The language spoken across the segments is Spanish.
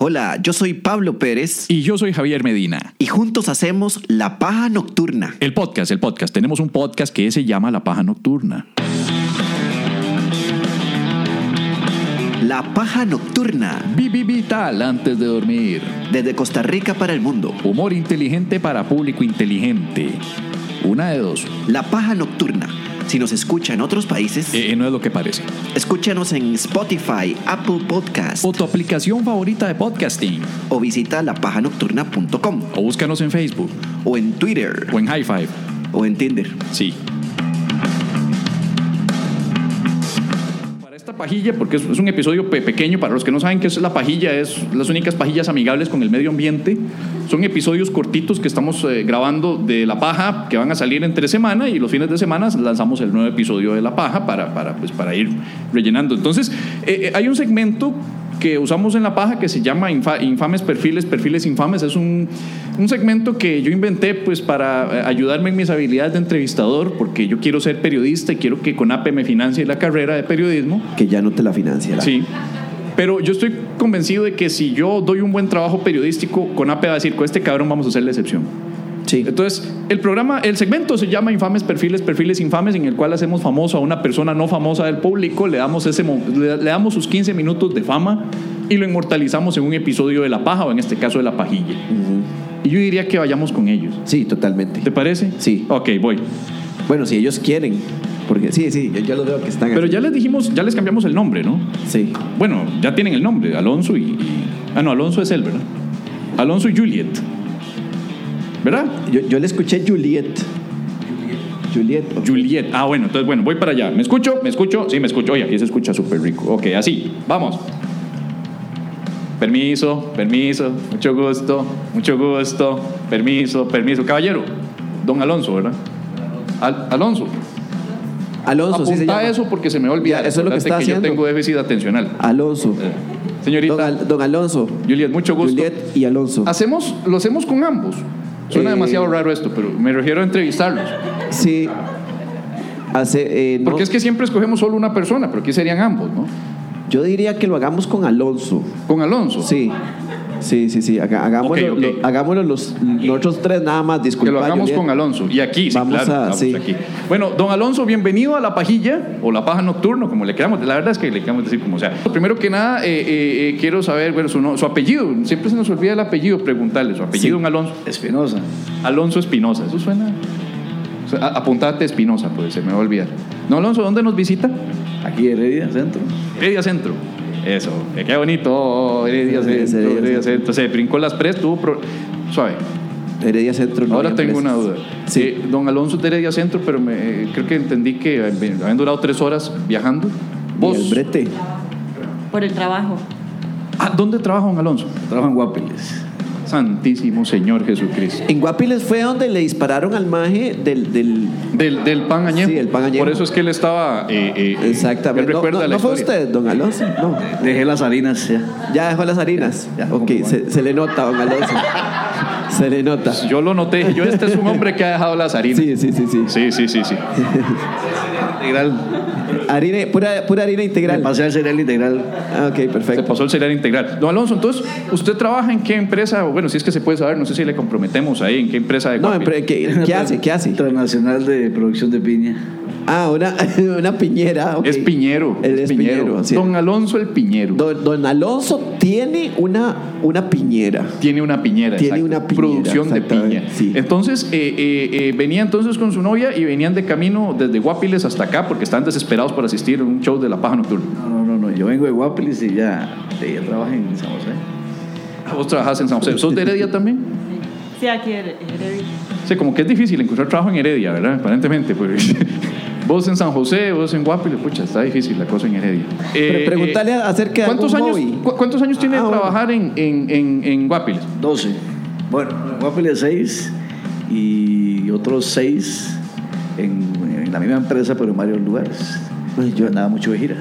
Hola, yo soy Pablo Pérez. Y yo soy Javier Medina. Y juntos hacemos La Paja Nocturna. El podcast. Tenemos un podcast que se llama La Paja Nocturna. La Paja Nocturna. Vital antes de dormir. Desde Costa Rica para el mundo. Humor inteligente para público inteligente. Una de dos. La Paja Nocturna. Si nos escucha en otros países, no es lo que parece. Escúchanos en Spotify, Apple Podcast o tu aplicación favorita de podcasting. O visita lapajanocturna.com. O búscanos en Facebook. O en Twitter. O en High Five. O en Tinder. Sí. Esta pajilla, porque es un episodio pequeño, para los que no saben qué es la pajilla, es las únicas pajillas amigables con el medio ambiente. Son episodios cortitos que estamos grabando de La Paja, que van a salir entre semana, y los fines de semana lanzamos el nuevo episodio de La Paja para ir rellenando. Entonces, hay un segmento que usamos en La Paja que se llama Infames Perfiles Infames. Es un segmento que yo inventé pues para ayudarme en mis habilidades de entrevistador, porque yo quiero ser periodista y quiero que CONAPE me financie la carrera de periodismo. Que ya no te la financiará. Sí, pero yo estoy convencido de que si yo doy un buen trabajo periodístico, CONAPE va a decir, con este cabrón vamos a hacer la excepción. Sí. Entonces, el segmento se llama Infames Perfiles Infames, en el cual hacemos famoso a una persona no famosa del público, le damos sus 15 minutos de fama y lo inmortalizamos en un episodio de La Paja, o en este caso de La Pajilla. Uh-huh. Y yo diría que vayamos con ellos. Sí, totalmente. ¿Te parece? Sí. Ok, voy. Bueno, si ellos quieren, porque sí, yo los veo que están. Pero ya les cambiamos el nombre, ¿no? Sí. Bueno, ya tienen el nombre, Alonso Alonso es él, ¿verdad? Alonso y Juliet. ¿Verdad? Yo le escuché Juliet. Okay. Juliet. Ah, bueno, entonces, voy para allá. ¿Me escucho? Sí, me escucho. Oye, aquí se escucha súper rico. Ok, así, vamos. Permiso. Mucho gusto. Permiso. Caballero, don Alonso, ¿verdad? Alonso, sí se llama. Eso porque se me va a olvidar. Eso es lo que está haciendo. Yo tengo déficit atencional. Alonso. Señorita. Don Alonso. Juliet, mucho gusto. Juliet y Alonso. Lo hacemos con ambos. Suena demasiado raro esto, pero me refiero a entrevistarlos. Sí. Porque es que siempre escogemos solo una persona, pero aquí serían ambos, ¿no? Yo diría que lo hagamos con Alonso. ¿Con Alonso? Sí. Hagámoslo nosotros tres nada más. Disculpa, que lo hagamos Juliet. con Alonso. Y aquí, sí, vamos aquí. Bueno, don Alonso, bienvenido a La Pajilla, o La Paja Nocturno, como le queramos. La verdad es que le queramos decir como sea. Primero que nada, quiero saber su apellido. Siempre se nos olvida el apellido, preguntarle. Su apellido, don Alonso. Espinosa. Alonso Espinosa. Eso suena. Apuntate Espinosa, pues se me va a olvidar. Don Alonso, ¿dónde nos visita? Aquí, Heredia Centro. Heredia Centro. Eso, qué bonito. Heredia Centro. Se brincó las pres, suave. Heredia Centro. No. Ahora tengo una duda. Sí. Don Alonso de Heredia Centro, pero creo que entendí que habían durado 3 horas viajando. ¿Vos? ¿Y el brete? Por el trabajo. ¿Dónde trabaja don Alonso? Trabaja en Guapiles. Santísimo Señor Jesucristo. En Guapiles fue donde le dispararon al maje del pan añejo. Sí, el pan añejo. Por eso es que él estaba. Exactamente. Él recuerda ¿No fue usted, don Alonso? No. Dejé las harinas ya. ¿Ya dejó las harinas? Ya, ok, se le nota, don Alonso. Se le nota. Yo lo noté. Este es un hombre que ha dejado las harinas. Sí. Sí. Integral. Pura harina integral. Me pasé al cereal integral. Ok, perfecto. Se pasó el cereal integral. Don Alonso, entonces, ¿usted trabaja en qué empresa? Bueno, si es que se puede saber, no sé si le comprometemos ahí, ¿en qué empresa de Guapiles? No, ¿qué hace? Transnacional de producción de piña. Ah, una piñera. Okay. Es piñero. Él es piñero. Don Alonso el piñero. Don Alonso tiene una piñera. Tiene una piñera. Tiene una piñera. Producción de piña. Sí. Entonces, venía entonces con su novia y venían de camino desde Guapiles hasta acá porque estaban desesperados por asistir a un show de La Paja Nocturna. No. Yo vengo de Guapiles y ya trabajo en San José. ¿Vos trabajás en San José? ¿Sos de Heredia también? Sí, aquí en Heredia. Sí, como que es difícil encontrar trabajo en Heredia, ¿verdad? Aparentemente, pues. Vos en San José, vos en Guapiles, pucha, está difícil la cosa en Heredia. Pero preguntarle acerca de algún hobby. ¿Cuántos años tiene de trabajar en Guapiles? 12. Bueno, en Guapiles 6 y otros 6 en la misma empresa, pero en varios lugares. Yo andaba mucho de gira.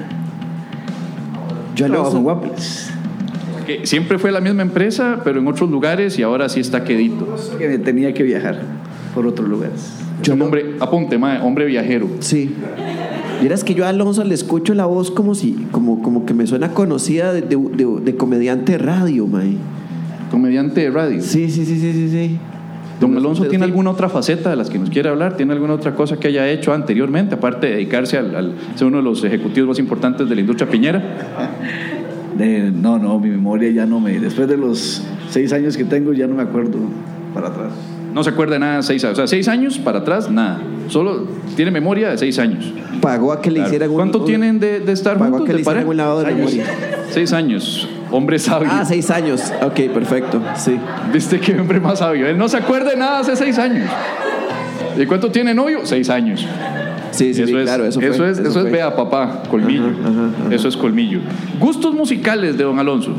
Yo trabajo en Guapiles. Que siempre fue la misma empresa, pero en otros lugares y ahora sí está quedito. Que tenía que viajar por otros lugares. Apunte, hombre viajero. Sí. Vieras que yo a Alonso le escucho la voz como que me suena conocida de comediante de radio, mae. Comediante de radio. Sí. Don Alonso, ¿tiene alguna otra faceta de las que nos quiere hablar? ¿Tiene alguna otra cosa que haya hecho anteriormente, aparte de dedicarse al ser uno de los ejecutivos más importantes de la industria piñera? No, mi memoria ya no me... Después de los 6 años que tengo, ya no me acuerdo para atrás. No se acuerda de nada de 6 años. O sea, 6 años para atrás, nada. Solo tiene memoria de 6 años. Pagó a que le hicieran ¿Cuánto tienen de estar pagó juntos? a que le hicieran un lavado de memoria. 6 años. Hombre sabio. 6 años. Ok, perfecto. Sí. ¿Viste qué hombre más sabio? Él no se acuerda de nada hace 6 años. ¿Y cuánto tiene novio? 6 años. Sí, claro. Eso es vea, papá, colmillo. Ajá. Eso es colmillo. Gustos musicales de don Alonso.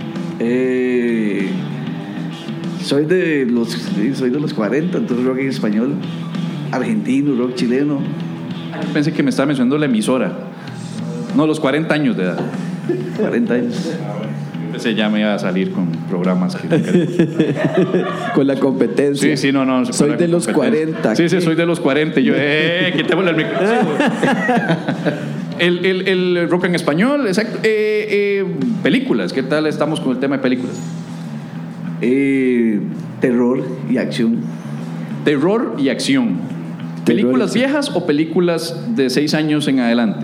Soy de los 40, entonces rock en español, argentino, rock chileno. Pensé que me estaba mencionando la emisora. No, los 40 años de edad. 40 años. Pensé ya me iba a salir con programas que... con la competencia. Sí, no. Soy de los 40. Sí, soy de los 40. Y yo, quitémosle el micrófono. El rock en español, exacto. Películas, ¿qué tal estamos con el tema de películas? Terror y acción. Terror y acción. ¿Películas viejas o películas de 6 años en adelante?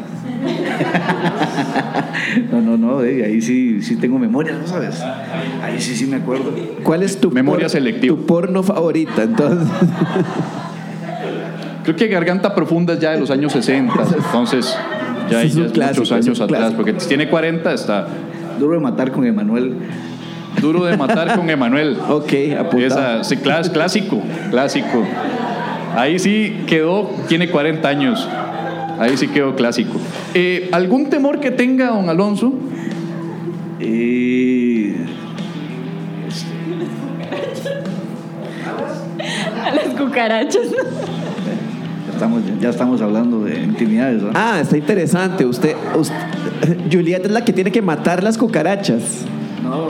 No, ahí sí tengo memoria, ¿no sabes? Ahí sí me acuerdo. ¿Cuál es tu memoria selectiva? Tu porno favorita, entonces? Creo que Garganta Profunda es ya de los años 60, entonces ya es muchos años atrás, porque tiene 40, está... Duro de matar con Emanuel. Duro de matar con Emanuel. Ok, apuntado. Sí, clásico. Ahí sí quedó, tiene 40 años. Ahí sí quedó clásico. ¿Algún temor que tenga don Alonso? A las cucarachas. Ya estamos hablando de intimidades, ¿no? Está interesante. Usted, Julieta es la que tiene que matar las cucarachas. No.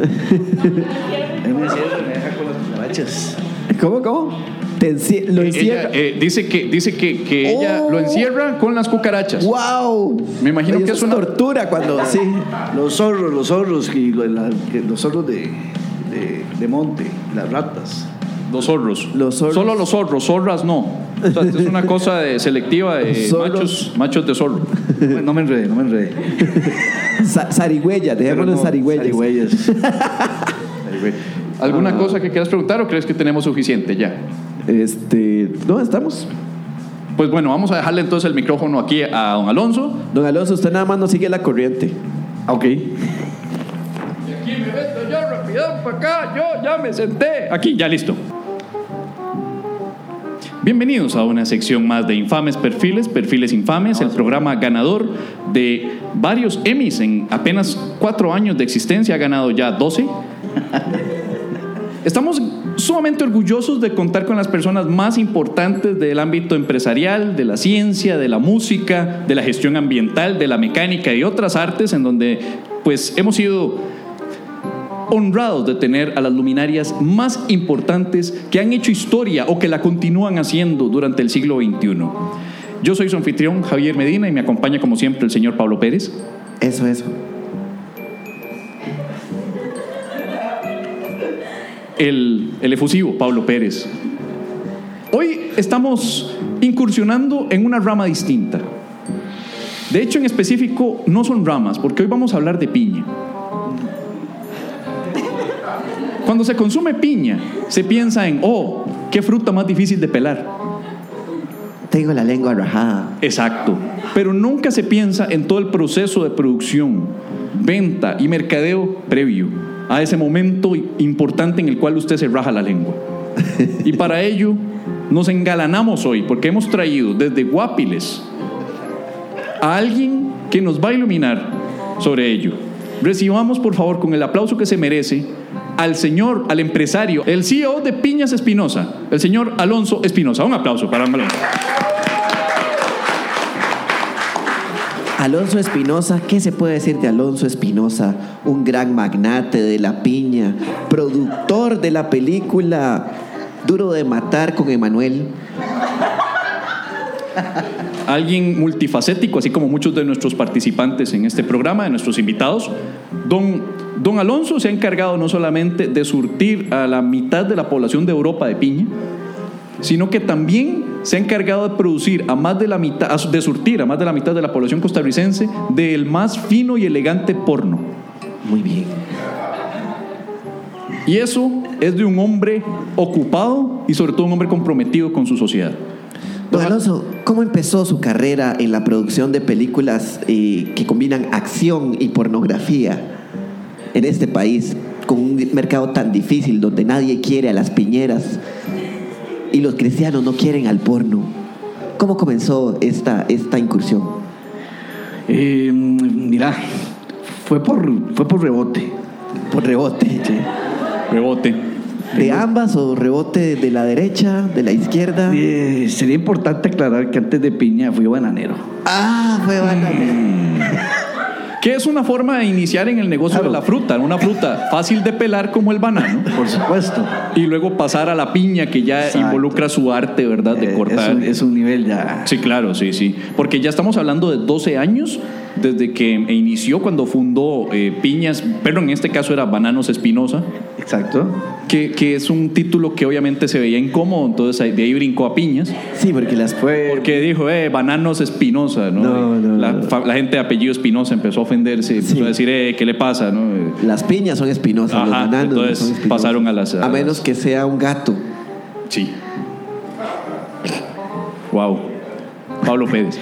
Él me deja con las cucarachas. ¿Cómo? Lo encierra. Dice que ella lo encierra con las cucarachas. ¡Wow! Me imagino que es una tortura cuando... Sí. Los zorros y los zorros de monte, las ratas. Los zorros. Solo los zorros, zorras no. O sea, es una cosa selectiva de machos de zorro. No me enredé. Zarigüeyas, dejémoslo en zarigüeyas. ¿Alguna cosa que quieras preguntar o crees que tenemos suficiente ya? No, estamos. Pues bueno, vamos a dejarle entonces el micrófono aquí a don Alonso. Don Alonso, usted nada más no sigue la corriente. Ok. Y aquí me meto yo rapidón para acá, yo ya me senté. Aquí, ya listo. Bienvenidos a una sección más de Infames Perfiles Infames, el programa ganador de varios Emmys en apenas 4 años de existencia, ha ganado ya 12. Estamos sumamente orgullosos de contar con las personas más importantes del ámbito empresarial, de la ciencia, de la música, de la gestión ambiental, de la mecánica y otras artes, en donde pues hemos sido honrados de tener a las luminarias más importantes que han hecho historia o que la continúan haciendo durante el siglo XXI. Yo soy su anfitrión, Javier Medina, y me acompaña como siempre el señor Pablo Pérez. Eso. El efusivo Pablo Pérez. Hoy estamos incursionando en una rama distinta. De hecho, en específico, no son ramas, porque hoy vamos a hablar de piña. Cuando se consume piña, se piensa en, qué fruta más difícil de pelar. Tengo la lengua rajada. Exacto. Pero nunca se piensa en todo el proceso de producción, venta y mercadeo previo a ese momento importante en el cual usted se raja la lengua. Y para ello nos engalanamos hoy, porque hemos traído desde Guapiles a alguien que nos va a iluminar sobre ello. Recibamos por favor con el aplauso que se merece al empresario, el CEO de Piñas Espinosa, el señor Alonso Espinosa. Un aplauso para Alonso. Alonso Espinosa, ¿qué se puede decir de Alonso Espinosa? Un gran magnate de la piña, productor de la película Duro de matar con Emanuel. alguien multifacético, así como muchos de nuestros participantes en este programa, de nuestros invitados. Don Alonso se ha encargado no solamente de surtir a la mitad de la población de Europa de piña, sino que también se ha encargado de producir a más de la mitad, de surtir a más de la mitad de la población costarricense del más fino y elegante porno. Muy bien. Y eso es de un hombre ocupado y sobre todo un hombre comprometido con su sociedad. Don Alonso, ¿cómo empezó su carrera en la producción de películas que combinan acción y pornografía en este país, con un mercado tan difícil donde nadie quiere a las piñeras y los cristianos no quieren al porno? ¿Cómo comenzó esta incursión? Mira, fue por rebote. Por rebote. Sí. Rebote. ¿De ambas o rebote de la derecha, de la izquierda? Sería importante aclarar que antes de piña fui bananero. Ah, fue bananero. Que es una forma de iniciar en el negocio de la fruta, una fruta fácil de pelar como el banano. Por supuesto. Y luego pasar a la piña, que ya involucra su arte, ¿verdad? De cortar. Es un nivel ya. Sí, claro, sí. Porque ya estamos hablando de 12 años desde que inició, cuando fundó Piñas, pero en este caso era Bananos Espinosa. Exacto. Que es un título que obviamente se veía incómodo, entonces de ahí brincó a Piñas. Sí, porque Porque dijo, Bananos Espinosa, ¿no? La gente de apellido Espinosa empezó a ofenderse, empezó a decir, ¿qué le pasa? ¿No? Las piñas son espinosas, los bananos entonces no son espinosos. pasaron a menos que sea un gato. Sí. Wow. Pablo Pérez.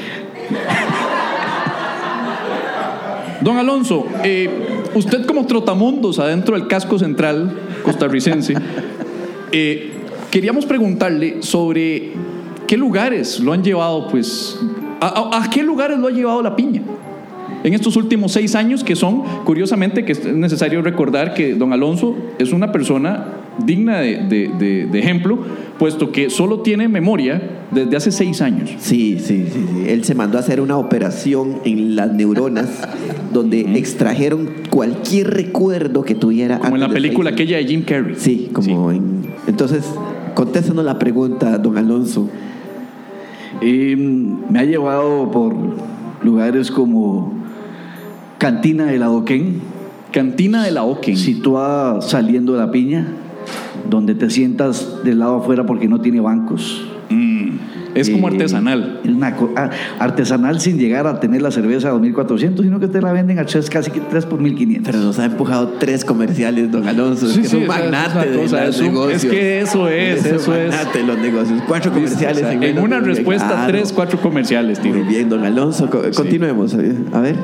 Don Alonso, usted como trotamundos adentro del casco central costarricense, queríamos preguntarle sobre qué lugares lo han llevado, pues, ¿a qué lugares lo ha llevado la piña en estos últimos 6 años, que son, curiosamente, que es necesario recordar que don Alonso es una persona digna de ejemplo, puesto que solo tiene memoria desde hace 6 años. Sí. Él se mandó a hacer una operación en las neuronas donde extrajeron cualquier recuerdo que tuviera. Como en la película aquella de Jim Carrey. Sí, como sí. Entonces, contéstanos la pregunta, don Alonso. Me ha llevado por lugares como Cantina de la Oquén. Cantina de la Oquén. Situada saliendo de la piña, donde te sientas del lado afuera porque no tiene bancos. Es como artesanal. Artesanal sin llegar a tener la cerveza a 2.400, sino que te la venden a casi 3 por 1.500. Pero nos ha empujado 3 comerciales, don Alonso. Sí, es un magnate de los negocios. Es que eso es. Magnate de los negocios. 4 comerciales. En una respuesta, 3-4 comerciales, tiro. Muy bien, don Alonso. Continuemos. A ver.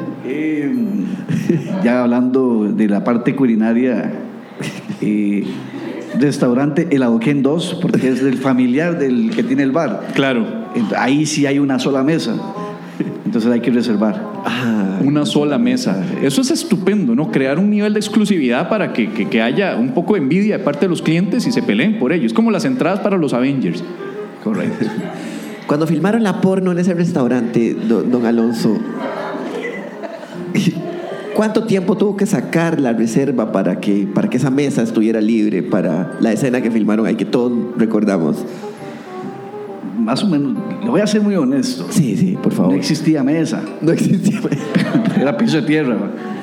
Ya hablando de la parte culinaria, restaurante El Adoquén 2, porque es del familiar del que tiene el bar. Claro. Ahí sí hay una sola mesa, entonces hay que reservar. Una sola mesa. Eso es estupendo, ¿no? Crear un nivel de exclusividad para que haya un poco de envidia de parte de los clientes y se peleen por ello. Es como las entradas para los Avengers. Correcto. Cuando filmaron la porno en ese restaurante, don Alonso, ¿cuánto tiempo tuvo que sacar la reserva para que esa mesa estuviera libre para la escena que filmaron ahí, que todos recordamos? Más o menos, le voy a ser muy honesto. Sí, por favor. No existía mesa. Era piso de tierra.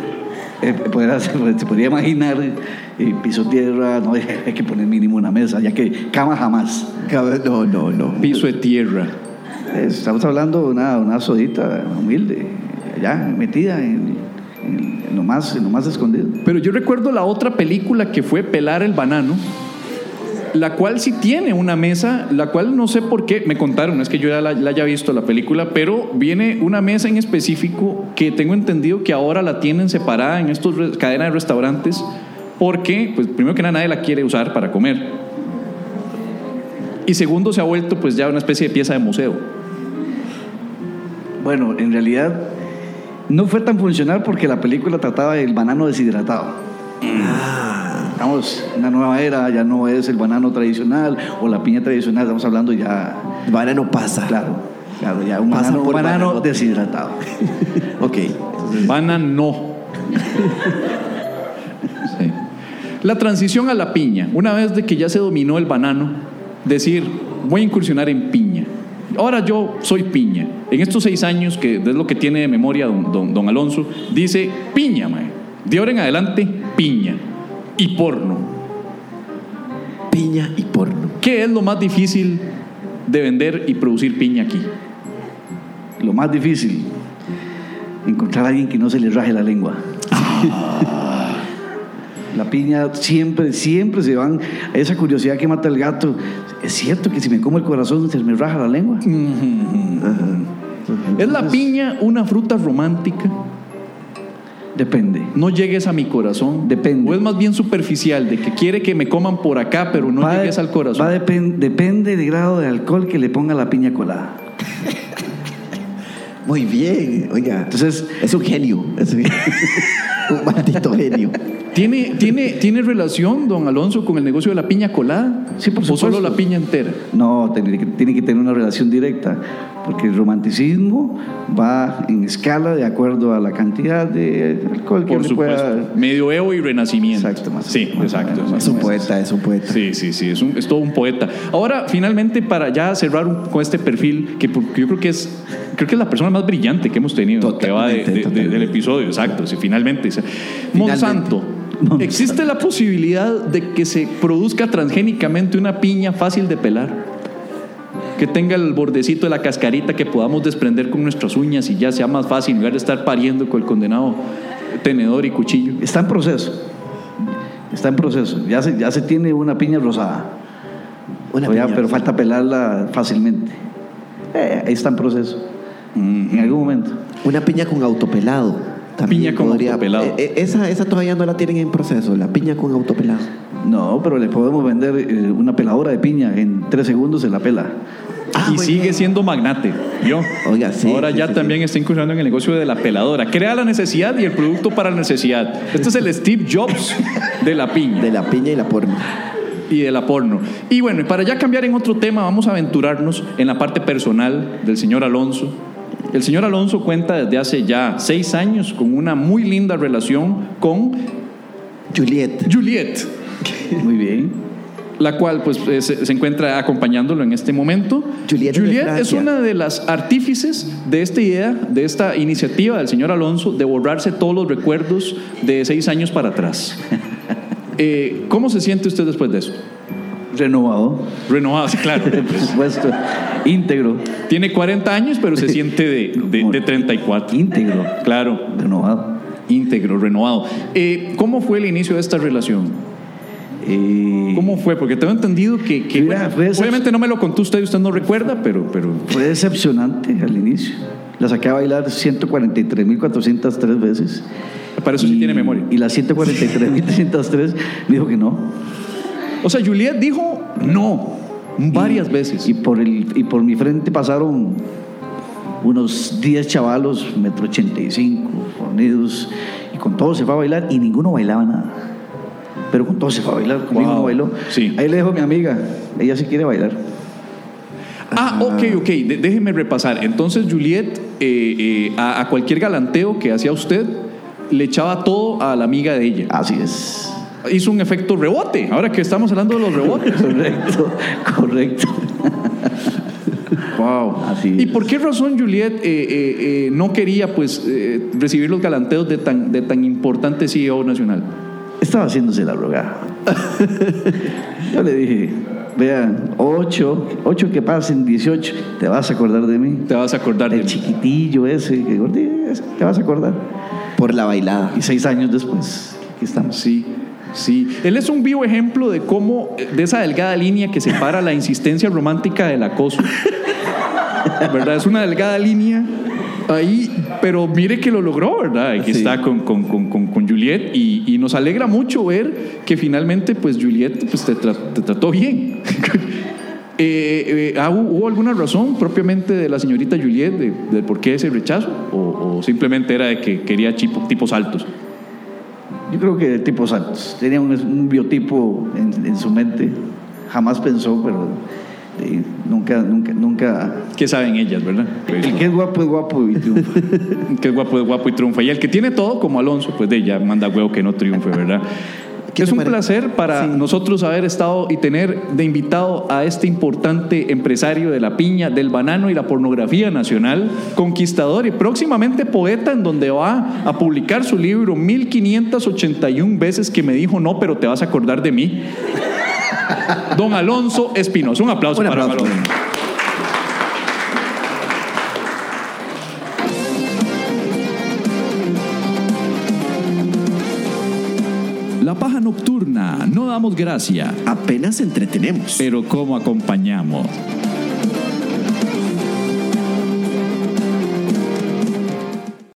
Se podría imaginar piso de tierra, no hay que poner mínimo una mesa, ya que cama jamás. No. Piso de tierra. Estamos hablando de una sodita humilde, allá metida en lo más escondido. Pero yo recuerdo la otra película que fue Pelar el Banano, la cual sí tiene una mesa, la cual no sé por qué, me contaron, no es que yo ya la haya visto la película, pero viene una mesa en específico que tengo entendido que ahora la tienen separada en estas cadenas de restaurantes, porque, pues, primero que nada, nadie la quiere usar para comer, y segundo, se ha vuelto pues ya una especie de pieza de museo. Bueno, en realidad no fue tan funcional porque la película trataba del banano deshidratado. Vamos, una nueva era, ya no es el banano tradicional o la piña tradicional, estamos hablando ya... El banano pasa. Claro, ya un banano deshidratado. Ok. Banano. Sí. La transición a la piña, una vez de que ya se dominó el banano, decir, voy a incursionar en piña. ahora yo soy piña. En estos 6 años, que es lo que tiene de memoria don Alonso, dice piña, mae. De ahora en adelante, piña y porno. Piña y porno. ¿Qué es lo más difícil de vender y producir piña aquí? Lo más difícil, encontrar a alguien que no se le raje la lengua. La piña siempre se van a esa curiosidad que mata el gato. Es cierto que si me como el corazón se me raja la lengua. ¿Es la piña una fruta romántica? Depende. No llegues a mi corazón. Depende. ¿O es más bien superficial, de que quiere que me coman por acá, pero no llegues al corazón? Depende del grado de alcohol que le ponga la piña colada. Muy bien, oiga. Entonces, es un genio. Es un maldito genio. ¿Tiene relación, don Alonso, con el negocio de la piña colada? Sí, por ¿O supuesto. solo la piña entera? No, tiene que tener una relación directa, porque el romanticismo va en escala de acuerdo a la cantidad de alcohol que Por le supuesto. pueda... Medioevo y renacimiento. Exacto, más Sí, más exacto. o menos. Es un poeta, es un poeta. Sí, es todo un poeta. Ahora, finalmente, para ya cerrar con este perfil, que yo creo que es la persona más brillante que hemos tenido, que va del episodio, exacto, sí, finalmente. Monsanto. ¿Existe la posibilidad de que se produzca transgénicamente una piña fácil de pelar? Que tenga el bordecito de la cascarita que podamos desprender con nuestras uñas y ya sea más fácil, en lugar de estar pariendo con el condenado tenedor y cuchillo. Está en proceso. Ya se tiene una piña rosada. Pero falta pelarla fácilmente. Ahí está en proceso. En algún momento. Una piña con autopelado. Piña con autopelado. Esa todavía no la tienen en proceso, la piña con autopelado. No, pero le podemos vender una peladora de piña. En 3 segundos se la pela. Y sigue siendo magnate, ¿vio? Oiga, sí. Ahora ya también está incursionando en el negocio de la peladora. Crea la necesidad y el producto para la necesidad. Este es el Steve Jobs de la piña. De la piña y la porno. Y de la porno. Y bueno, para ya cambiar en otro tema, vamos a aventurarnos en la parte personal del señor Alonso. El señor Alonso cuenta desde hace ya 6 años con una muy linda relación con Juliet. Muy bien. La cual pues se encuentra acompañándolo en este momento. Juliet es una de las artífices de esta idea, de esta iniciativa del señor Alonso de borrarse todos los recuerdos de 6 años para atrás. ¿Cómo se siente usted después de eso? Renovado, sí, claro. por supuesto. Íntegro. Tiene 40 años, pero se siente de 34. Íntegro. Claro. Renovado. Íntegro, renovado. ¿Cómo fue el inicio de esta relación? ¿Cómo fue? Porque tengo entendido que Mira, bueno, obviamente no me lo contó usted no recuerda, pero... Fue decepcionante al inicio. La saqué a bailar 143.403 veces. Para eso sí tiene memoria. Y las 143.303 me dijo que no. O sea, Juliet dijo no varias veces. Y por mi frente pasaron unos 10 chavalos, 1,85 m, fornidos, y con todos se fue a bailar y ninguno bailaba nada. Pero con todos se fue a bailar, conmigo no bailó. Sí. Ahí le dejo a mi amiga, ella sí quiere bailar. Ok. Déjeme repasar. Entonces, Juliet, a cualquier galanteo que hacía usted, le echaba todo a la amiga de ella. Así es. Hizo un efecto rebote, ahora que estamos hablando de los rebotes. Correcto. Wow. Así es. ¿Y por qué razón Juliet no quería pues recibir los galanteos de tan importante CEO nacional? Estaba haciéndose la rogada. Yo le dije, vean, 8 que pasen, 18, te vas a acordar de mí. Te vas a acordar de El mí. chiquitillo ese, que gordillo, te vas a acordar. Por la bailada. Y 6 años después, aquí estamos. Sí. Él es un vivo ejemplo de cómo, de esa delgada línea que separa la insistencia romántica del acoso. ¿Verdad? Es una delgada línea ahí, pero mire que lo logró, ¿verdad? Aquí está con Juliet y nos alegra mucho ver que finalmente pues Juliet pues, te trató bien. ¿Hubo alguna razón propiamente de la señorita Juliet de por qué ese rechazo? ¿O simplemente era de que quería tipos altos? Yo creo que de tipos altos. Tenía un biotipo en su mente. Jamás pensó, pero nunca. ¿Qué saben ellas, verdad? El que es guapo y triunfa. Que es guapo y triunfa. Y el que tiene todo, como Alonso, pues de ella manda huevo que no triunfe, ¿verdad? Es un placer para nosotros haber estado y tener de invitado a este importante empresario de la piña, del banano y la pornografía nacional, conquistador y próximamente poeta, en donde va a publicar su libro 1581 veces que me dijo no, pero te vas a acordar de mí. Don Alonso Espinosa. Un aplauso para Alonso. La paja nocturna, no damos gracia, Apenas entretenemos. pero ¿cómo acompañamos?